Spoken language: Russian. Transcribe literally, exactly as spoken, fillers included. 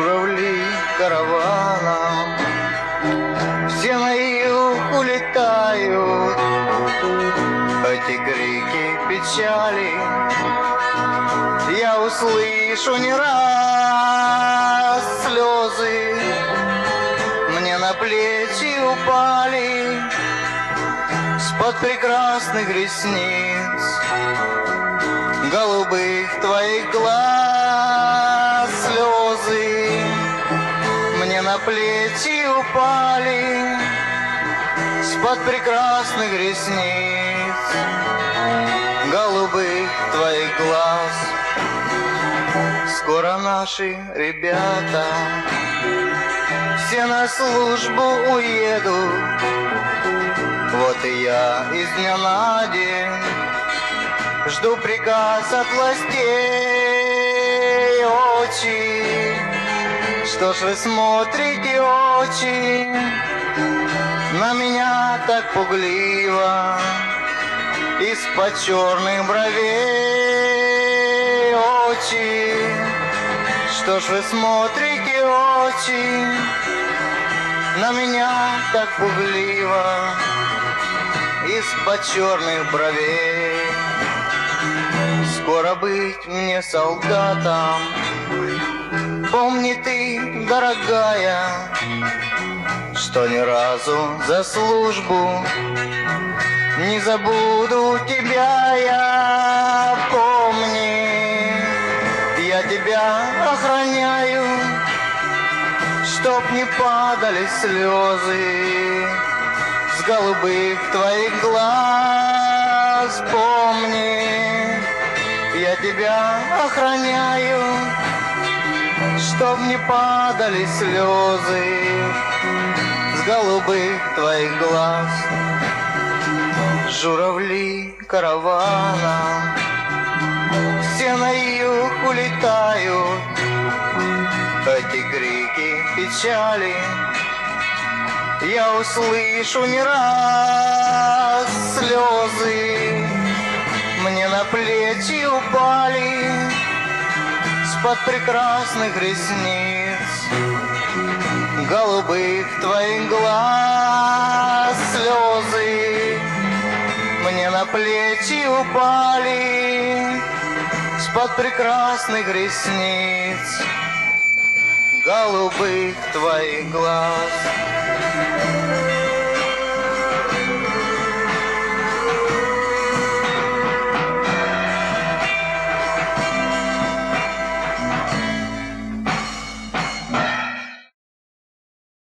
журавли караваном, все на юг улетают, эти крики печали я услышу не раз. Слезы мне на плечи упали с-под прекрасных ресниц, голубых твоих глаз. Слезы мне на плечи упали с-под прекрасных ресниц, голубых твоих глаз. Скоро наши ребята все на службу уедут, вот и я из дня на день жду приказ от властей. Очи, что ж вы смотрите, очи, на меня так пугливо из-под черных бровей. Очи, что ж вы смотрите, очи, на меня так пугливо из-под черных бровей. Скоро быть мне солдатом, помни ты, дорогая, что ни разу за службу не забуду тебя я. Помни, я тебя охраняю, чтоб не падали слезы с голубых твоих глаз. Помни, я тебя охраняю, чтоб не падали слезы с голубых твоих глаз. Журавли караваном все на юг улетают, эти крики печали я услышу не раз. Слезы мне на плечи упали с-под прекрасных ресниц, голубых твоих глаз. Слезы мне на плечи упали с-под прекрасных ресниц, голубых твоих глаз.